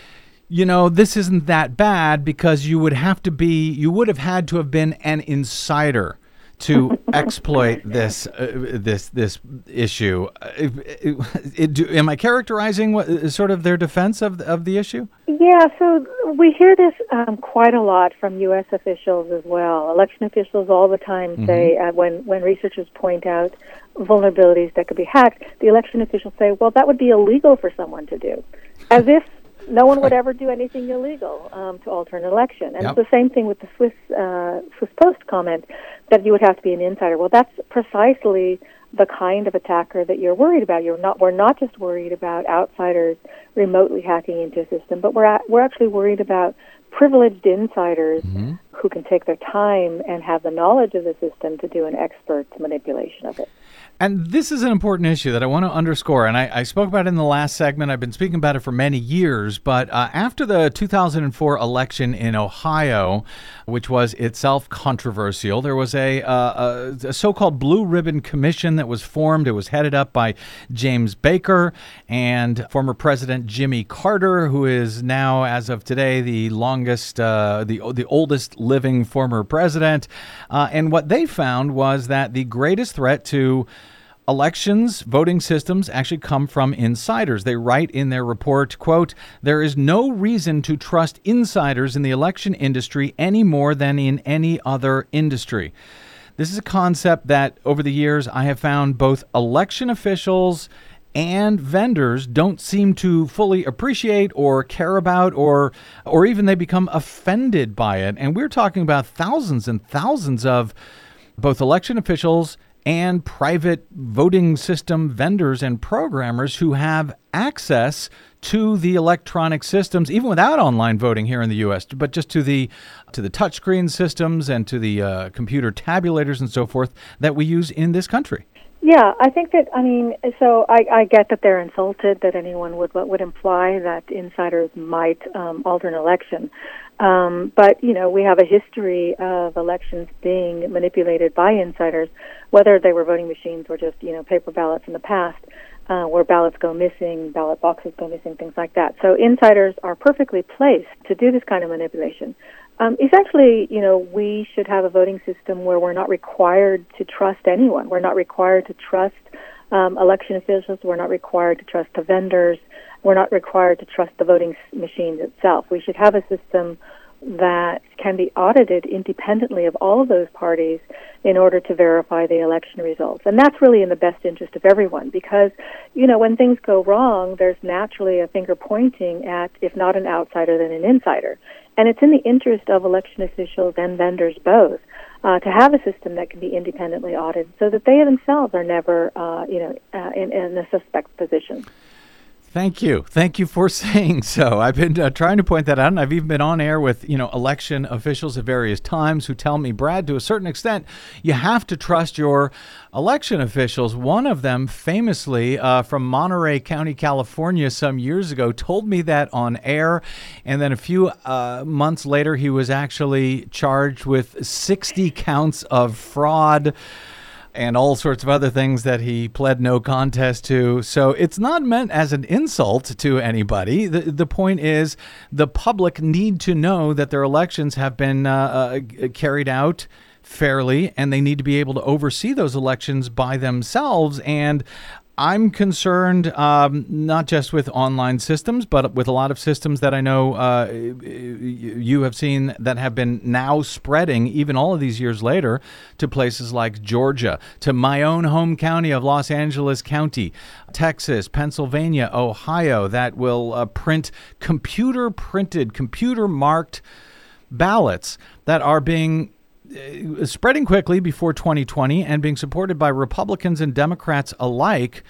you know, this isn't that bad because you would have to be, you would have had to have been an insider to exploit this uh, this this issue. It, it, it, do, am I characterizing what sort of their defense of of the issue? Yeah, so we hear this um, quite a lot from U S officials as well. Election officials all the time mm-hmm. say uh, when when researchers point out vulnerabilities that could be hacked, the election officials say, "Well, that would be illegal for someone to do," as if no one would ever do anything illegal um, to alter an election. And yep. it's the same thing with the Swiss uh, Swiss Post comment that you would have to be an insider. Well, that's precisely the kind of attacker that you're worried about. You're not. We're not just worried about outsiders remotely hacking into a system, but we're a, we're actually worried about privileged insiders mm-hmm. who can take their time and have the knowledge of the system to do an expert's manipulation of it. And this is an important issue that I want to underscore, and I, I spoke about it in the last segment. I've been speaking about it for many years, but uh, after the two thousand four election in Ohio, which was itself controversial, there was a, uh, a, a so-called Blue Ribbon Commission that was formed. It was headed up by James Baker and former President Jimmy Carter, who is now, as of today, the longest, uh, the the oldest living former president. Uh, and what they found was that the greatest threat to elections, voting systems actually come from insiders. They write in their report, quote, "There is no reason to trust insiders in the election industry any more than in any other industry." This is a concept that over the years I have found both election officials and vendors don't seem to fully appreciate or care about, or or even they become offended by it. And we're talking about thousands and thousands of both election officials and private voting system vendors and programmers who have access to the electronic systems, even without online voting here in the U S, but just to the to the touchscreen systems and to the uh, computer tabulators and so forth that we use in this country. Yeah, I think that, I mean, so I, I get that they're insulted that anyone would would imply that insiders might um, alter an election. Um, but, you know, we have a history of elections being manipulated by insiders, whether they were voting machines or just, you know, paper ballots in the past, uh, where ballots go missing, ballot boxes go missing, things like that. So insiders are perfectly placed to do this kind of manipulation. Um, essentially, you know, we should have a voting system where we're not required to trust anyone. We're not required to trust Um, election officials were not required to trust the vendors. We're not required to trust the voting machines itself. We should have a system that can be audited independently of all of those parties in order to verify the election results. And that's really in the best interest of everyone because, you know, when things go wrong, there's naturally a finger pointing at, if not an outsider, then an insider. And it's in the interest of election officials and vendors both uh, to have a system that can be independently audited so that they themselves are never, uh, you know, uh, in, in a suspect position. Thank you. Thank you for saying so. I've been uh, trying to point that out, and I've even been on air with, you know, election officials at various times who tell me, Brad, to a certain extent, you have to trust your election officials. One of them, famously uh, from Monterey County, California, some years ago, told me that on air, and then a few uh, months later, he was actually charged with sixty counts of fraud and all sorts of other things that he pled no contest to. So it's not meant as an insult to anybody. The the point is the public need to know that their elections have been uh, uh, carried out fairly, and they need to be able to oversee those elections by themselves. And I'm concerned um, not just with online systems, but with a lot of systems that I know uh, you have seen that have been now spreading, even all of these years later, to places like Georgia, to my own home county of Los Angeles County, Texas, Pennsylvania, Ohio, that will uh, print computer-printed, computer-marked ballots that are being spreading quickly before twenty twenty and being supported by Republicans and Democrats alike,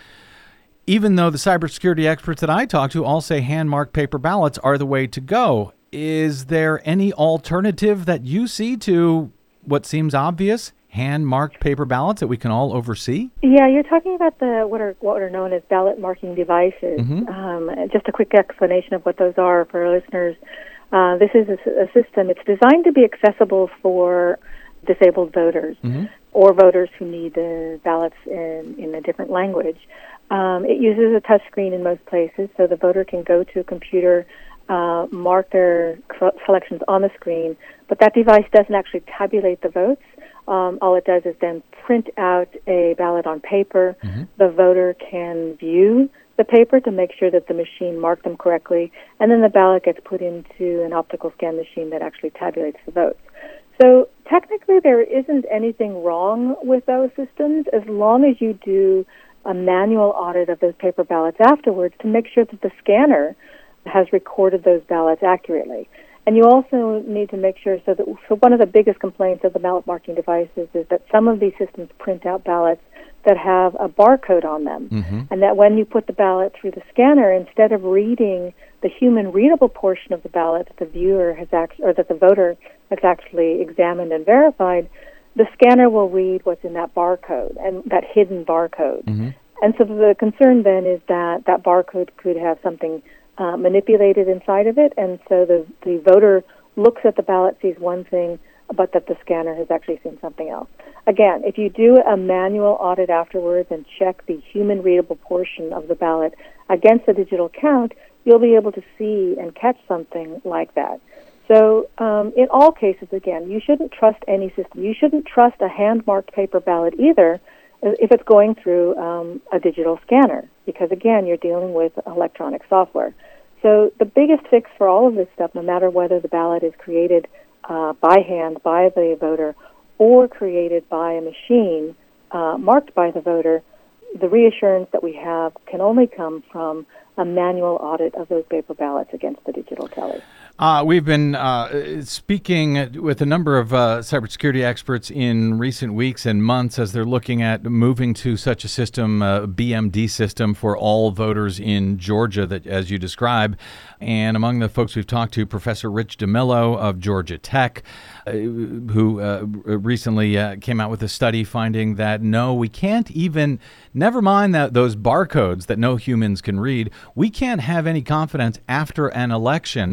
even though the cybersecurity experts that I talk to all say hand-marked paper ballots are the way to go. Is there any alternative that you see to what seems obvious, hand-marked paper ballots that we can all oversee? Yeah, you're talking about the what are what are known as ballot marking devices. Mm-hmm. Um, just a quick explanation of what those are for our listeners. Uh, this is a, a system. It's designed to be accessible for disabled voters mm-hmm. or voters who need the ballots in, in a different language. Um, it uses a touch screen in most places, so the voter can go to a computer, uh, mark their selections on the screen, but that device doesn't actually tabulate the votes. Um, all it does is then print out a ballot on paper. Mm-hmm. The voter can view the paper to make sure that the machine marked them correctly, and then the ballot gets put into an optical scan machine that actually tabulates the votes. So technically there isn't anything wrong with those systems as long as you do a manual audit of those paper ballots afterwards to make sure that the scanner has recorded those ballots accurately. And you also need to make sure so that so one of the biggest complaints of the ballot marking devices is that some of these systems print out ballots that have a barcode on them, mm-hmm. and that when you put the ballot through the scanner, instead of reading the human readable portion of the ballot that the viewer has actually, or that the voter has actually examined and verified, the scanner will read what's in that barcode and that hidden barcode. Mm-hmm. And so the concern then is that that barcode could have something uh, manipulated inside of it, and so the the voter looks at the ballot, sees one thing, but that the scanner has actually seen something else. Again, if you do a manual audit afterwards and check the human readable portion of the ballot against the digital count, you'll be able to see and catch something like that. So um, in all cases, again, you shouldn't trust any system. You shouldn't trust a hand-marked paper ballot either if it's going through um, a digital scanner, because, again, you're dealing with electronic software. So the biggest fix for all of this stuff, no matter whether the ballot is created uh, by hand by the voter or created by a machine uh, marked by the voter, the reassurance that we have can only come from a manual audit of those paper ballots against the digital tally. Uh, we've been uh, speaking with a number of uh, cybersecurity experts in recent weeks and months as they're looking at moving to such a system, a B M D system for all voters in Georgia, that, as you describe. And among the folks we've talked to, Professor Rich DeMillo of Georgia Tech, uh, who uh, recently uh, came out with a study finding that, no, we can't even, never mind that those barcodes that no humans can read, we can't have any confidence after an election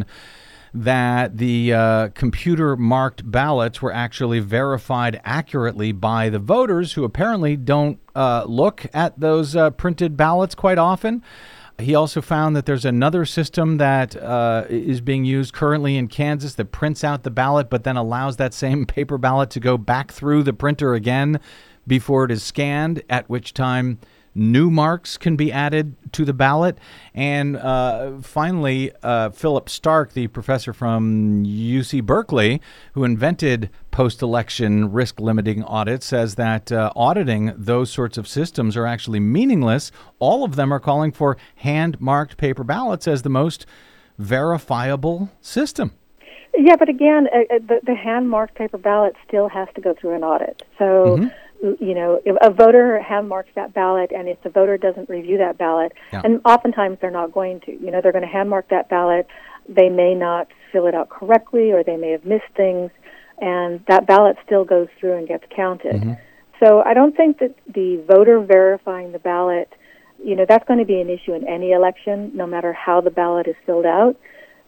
that the uh, computer-marked ballots were actually verified accurately by the voters, who apparently don't uh, look at those uh, printed ballots quite often. He also found that there's another system that uh, is being used currently in Kansas that prints out the ballot but then allows that same paper ballot to go back through the printer again before it is scanned, at which time new marks can be added to the ballot. And uh, finally, uh, Philip Stark, the professor from U C Berkeley, who invented post-election risk-limiting audits, says that uh, auditing those sorts of systems are actually meaningless. All of them are calling for hand-marked paper ballots as the most verifiable system. Yeah, but again, uh, the, the hand-marked paper ballot still has to go through an audit. So, mm-hmm. you know, if a voter hand-marks that ballot, and if the voter doesn't review that ballot, yeah. and oftentimes they're not going to, you know, they're going to hand-mark that ballot, they may not fill it out correctly, or they may have missed things, and that ballot still goes through and gets counted. Mm-hmm. So I don't think that the voter verifying the ballot, you know, that's going to be an issue in any election, no matter how the ballot is filled out.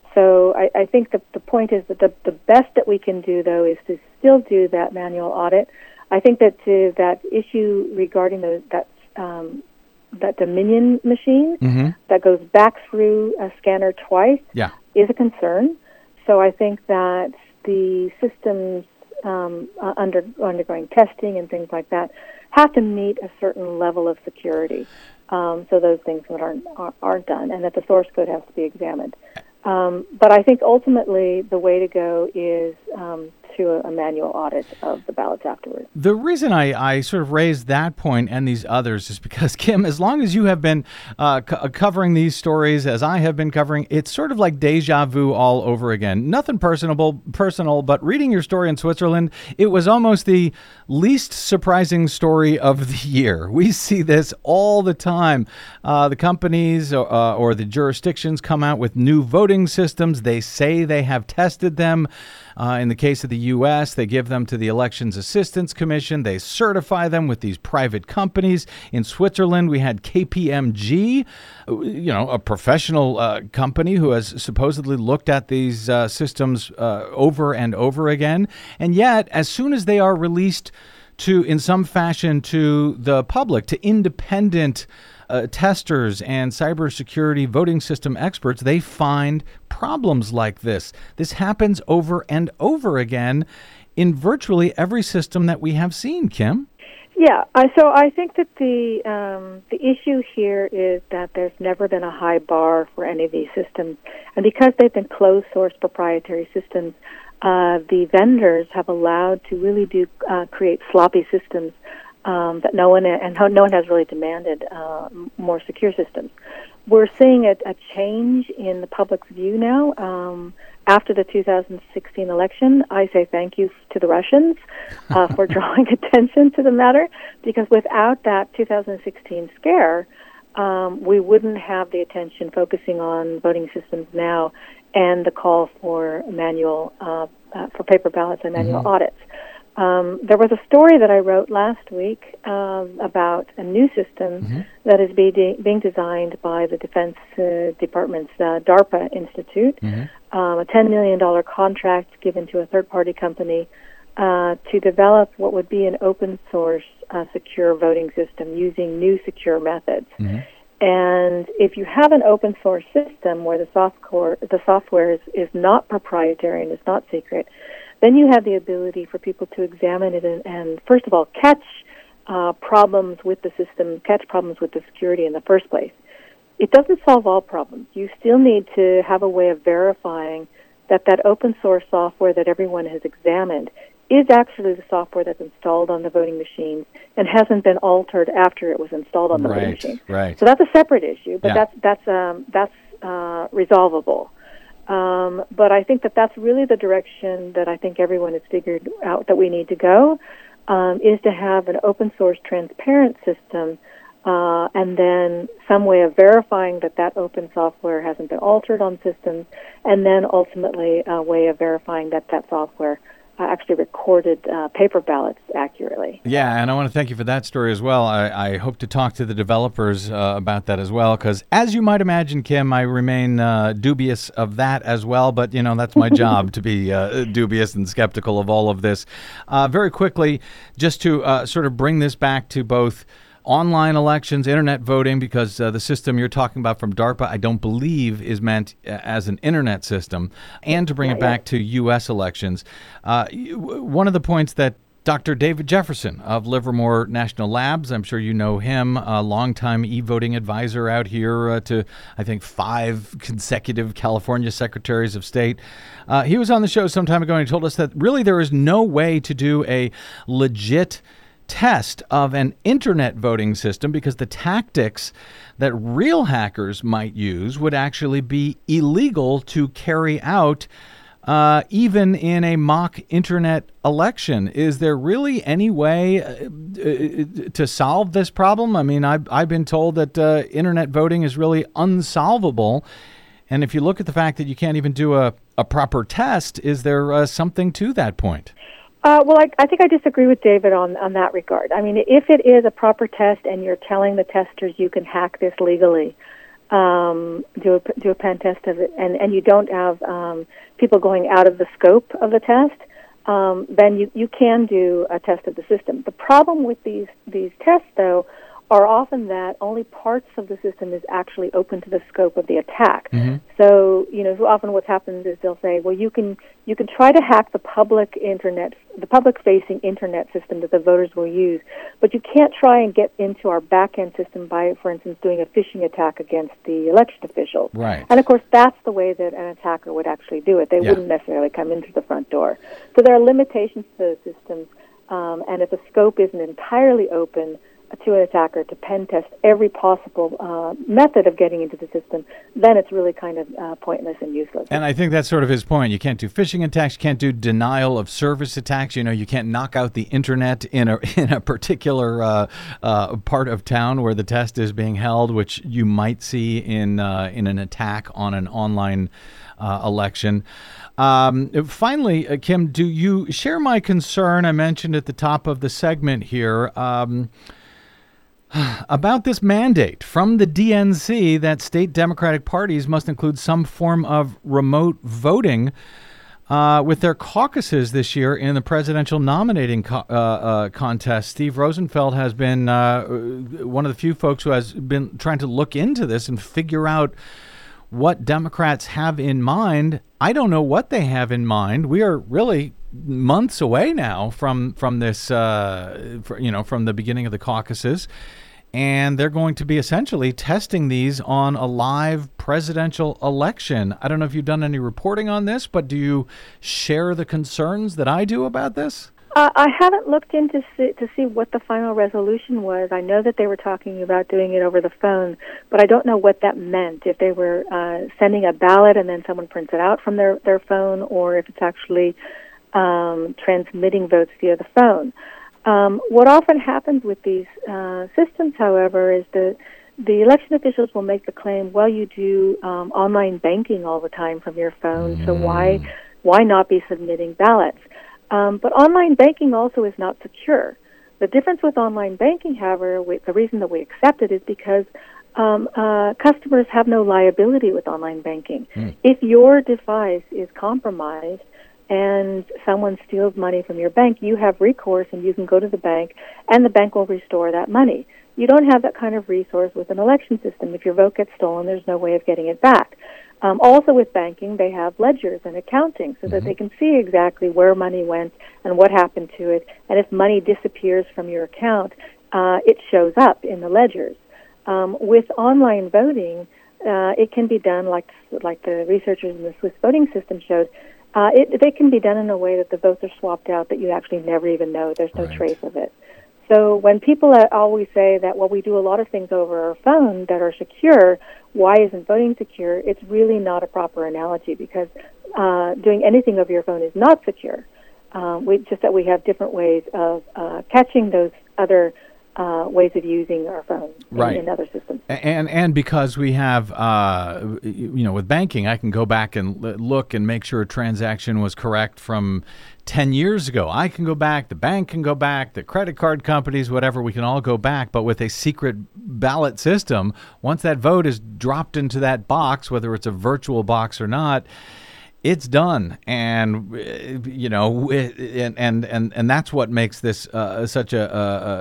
So I, I think that the point is that the, the best that we can do, though, is to still do that manual audit. I think that uh, that issue regarding the, that um, that Dominion machine mm-hmm. that goes back through a scanner twice yeah. is a concern. So I think that the systems um, uh, under, undergoing testing and things like that have to meet a certain level of security. Um, so those things aren't aren't done, and that the source code has to be examined. Um, but I think ultimately the way to go is um, to a, a manual audit of the ballots afterwards. The reason I, I sort of raised that point and these others is because, Kim, as long as you have been uh, co- covering these stories as I have been covering, it's sort of like deja vu all over again. Nothing personable, personal, but reading your story in Switzerland, it was almost the least surprising story of the year. We see this all the time. Uh, the companies uh, or the jurisdictions come out with new voting systems. They say they have tested them. Uh, in the case of the U S, they give them to the Elections Assistance Commission. They certify them with these private companies. In Switzerland, we had K P M G, you know, a professional uh, company who has supposedly looked at these uh, systems uh, over and over again. And yet, as soon as they are released to, in some fashion, to the public, to independent Uh, testers and cybersecurity voting system experts, they find problems like this. This happens over and over again in virtually every system that we have seen, Kim. Yeah, uh, so I think that the um, the issue here is that there's never been a high bar for any of these systems. And because they've been closed-source proprietary systems, uh, the vendors have allowed to really do uh, create sloppy systems Um, that no one and no one has really demanded uh, more secure systems. We're seeing a, a change in the public's view now. Um, after the two thousand sixteen election, I say thank you to the Russians uh, for drawing attention to the matter, because without that two thousand sixteen scare, um, we wouldn't have the attention focusing on voting systems now and the call for manual uh, uh, for paper ballots and manual mm-hmm. audits. Um, there was a story that I wrote last week um, about a new system mm-hmm. that is be de- being designed by the Defense uh, Department's uh, DARPA Institute, mm-hmm. um, a ten million dollars contract given to a third-party company uh, to develop what would be an open-source uh, secure voting system using new secure methods. Mm-hmm. And if you have an open-source system where the software, the software is, is not proprietary and is not secret, then you have the ability for people to examine it and, and first of all, catch uh, problems with the system, catch problems with the security in the first place. It doesn't solve all problems. You still need to have a way of verifying that that open source software that everyone has examined is actually the software that's installed on the voting machines and hasn't been altered after it was installed on the right, voting machine. Right. So that's a separate issue, but yeah. that's that's um, that's uh, resolvable. Um, but I think that that's really the direction that I think everyone has figured out that we need to go, um, is to have an open source transparent system uh, and then some way of verifying that that open software hasn't been altered on systems, and then ultimately a way of verifying that that software uh, actually recorded uh, paper ballots accurately. Yeah, and I want to thank you for that story as well. I, I hope to talk to the developers uh, about that as well, because as you might imagine, Kim, I remain uh, dubious of that as well. But, you know, that's my job to be uh, dubious and skeptical of all of this. Uh, very quickly, just to uh, sort of bring this back to both online elections, internet voting, because uh, the system you're talking about from DARPA, I don't believe is meant as an internet system, and to bring it back to U S elections. Uh, one of the points that Doctor David Jefferson of Livermore National Labs. I'm sure you know him, a longtime e-voting advisor out here uh, to, I think, five consecutive California secretaries of state. Uh, he was on the show some time ago and he told us that really there is no way to do a legit test of an internet voting system because the tactics that real hackers might use would actually be illegal to carry out Uh, even in a mock internet election. Is there really any way uh, to solve this problem? I mean, I've, I've been told that uh, internet voting is really unsolvable. And if you look at the fact that you can't even do a, a proper test, is there uh, something to that point? Uh, well, I, I think I disagree with David on, on that regard. I mean, if it is a proper test and you're telling the testers you can hack this legally, um, do a, do a pen test of it, and, and you don't have um, people going out of the scope of the test, um, then you, you can do a test of the system. The problem with these, these tests, though, are often that only parts of the system is actually open to the scope of the attack. Mm-hmm. So, you know, so often what happens is they'll say, well, you can you can try to hack the public internet, the public-facing internet system that the voters will use, but you can't try and get into our back-end system by, for instance, doing a phishing attack against the election officials. Right. And, of course, that's the way that an attacker would actually do it. They yeah. wouldn't necessarily come in through the front door. So there are limitations to those systems, um, and if the scope isn't entirely open to an attacker to pen test every possible uh, method of getting into the system, then it's really kind of uh, pointless and useless. And I think that's sort of his point. You can't do phishing attacks, you can't do denial of service attacks. You know, you can't knock out the internet in a in a particular uh, uh, part of town where the test is being held, which you might see in uh, in an attack on an online uh, election. Um, finally, uh, Kim, do you share my concern I mentioned at the top of the segment here um, about this mandate from the D N C that state Democratic parties must include some form of remote voting uh, with their caucuses this year in the presidential nominating co- uh, uh, contest? Steve Rosenfeld has been uh, one of the few folks who has been trying to look into this and figure out what Democrats have in mind. I don't know what they have in mind. We are really months away now from from this, uh, for, you know, from the beginning of the caucuses. And they're going to be essentially testing these on a live presidential election. I don't know if you've done any reporting on this, but do you share the concerns that I do about this? Uh, I haven't looked into see, to see what the final resolution was. I know that they were talking about doing it over the phone, but I don't know what that meant, if they were uh, sending a ballot and then someone prints it out from their, their phone, or if it's actually um, transmitting votes via the phone. Um, what often happens with these uh, systems, however, is that the election officials will make the claim, well, you do um, online banking all the time from your phone, mm. so why why not be submitting ballots? Um, but online banking also is not secure. The difference with online banking, however, we, the reason that we accept it is because um, uh, customers have no liability with online banking. Mm. If your device is compromised and someone steals money from your bank, you have recourse and you can go to the bank and the bank will restore that money. You don't have that kind of resource with an election system. If your vote gets stolen, there's no way of getting it back. Um, also with banking, they have ledgers and accounting so mm-hmm. that they can see exactly where money went and what happened to it. And if money disappears from your account, uh, it shows up in the ledgers. Um, with online voting, uh, it can be done like like the researchers in the Swiss voting system showed. Uh, it, they can be done in a way that the votes are swapped out that you actually never even know. There's no right. trace of it. So when people always say that, well, we do a lot of things over our phone that are secure, why isn't voting secure? It's really not a proper analogy because uh, doing anything over your phone is not secure. Um, we, just that we have different ways of uh, catching those other Uh, ways of using our phone right. in, in other systems. And and because we have, uh, you know, with banking, I can go back and look and make sure a transaction was correct from ten years ago. I can go back, the bank can go back, the credit card companies, whatever, we can all go back. But with a secret ballot system, once that vote is dropped into that box, whether it's a virtual box or not, it's done, and you know, and and and, and that's what makes this uh, such a,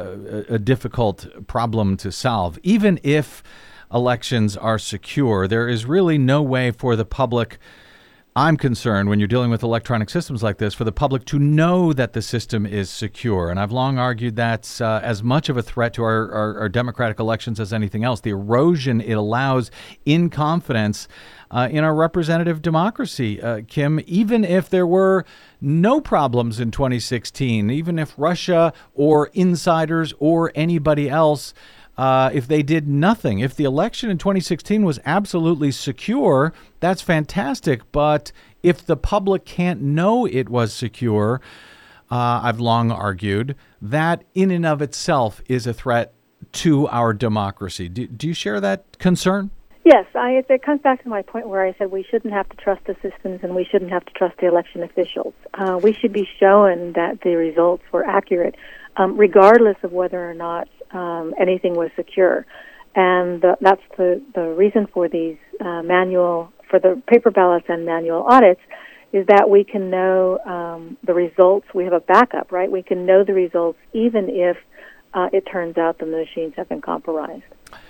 a a difficult problem to solve. Even if elections are secure, there is really no way for the public I'm concerned when you're dealing with electronic systems like this for the public to know that the system is secure. And I've long argued that's uh, as much of a threat to our, our, our democratic elections as anything else. The erosion it allows in confidence uh, in our representative democracy. Uh, Kim, even if there were no problems in twenty sixteen, even if Russia or insiders or anybody else Uh, if they did nothing, if the election in twenty sixteen was absolutely secure, that's fantastic. But if the public can't know it was secure, uh, I've long argued, that in and of itself is a threat to our democracy. Do, do you share that concern? Yes, I, it comes back to my point where I said we shouldn't have to trust the systems and we shouldn't have to trust the election officials. Uh, we should be shown that the results were accurate, um, regardless of whether or not um, anything was secure. And the, that's the, the reason for these uh, manual, for the paper ballots and manual audits, is that we can know um, the results. We have a backup, right? We can know the results even if uh, it turns out the machines have been compromised.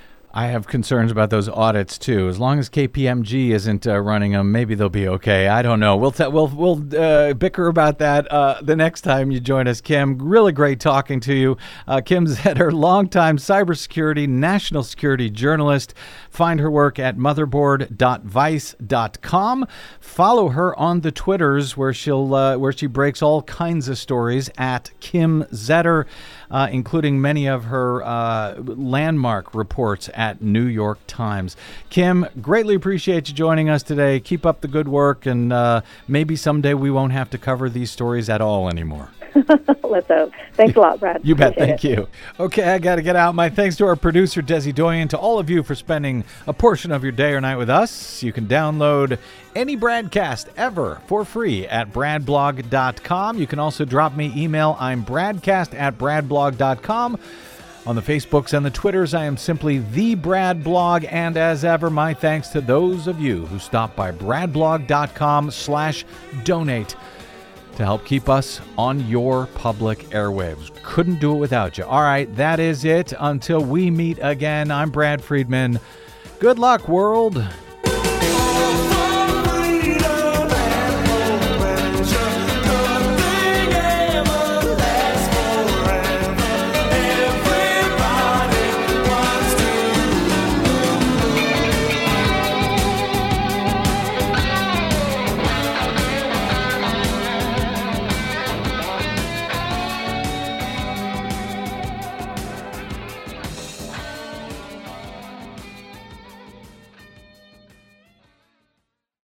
I have concerns about those audits too. As long as K P M G isn't uh, running them, maybe they'll be okay. I don't know. We'll t- we'll we'll uh, bicker about that uh, the next time you join us, Kim. Really great talking to you, uh, Kim Zetter, longtime cybersecurity, national security journalist. Find her work at motherboard dot vice dot com. Follow her on the Twitters where she'll uh, where she breaks all kinds of stories at Kim Zetter, uh, including many of her uh, landmark reports at New York Times. Kim, greatly appreciate you joining us today. Keep up the good work, and uh, maybe someday we won't have to cover these stories at all anymore. Let's hope. Thanks a lot, Brad. You bet. Appreciate Thank it. you. Okay, I got to get out. My thanks to our producer, Desi Doyen, to all of you for spending a portion of your day or night with us. You can download any broadcast ever for free at brad blog dot com. You can also drop me email. I'm bradcast at brad blog dot com. On the Facebooks and the Twitters, I am simply The Brad Blog. And as ever, my thanks to those of you who stop by brad blog dot com slash donate to help keep us on your public airwaves. Couldn't do it without you. All right, that is it. Until we meet again, I'm Brad Friedman. Good luck, world.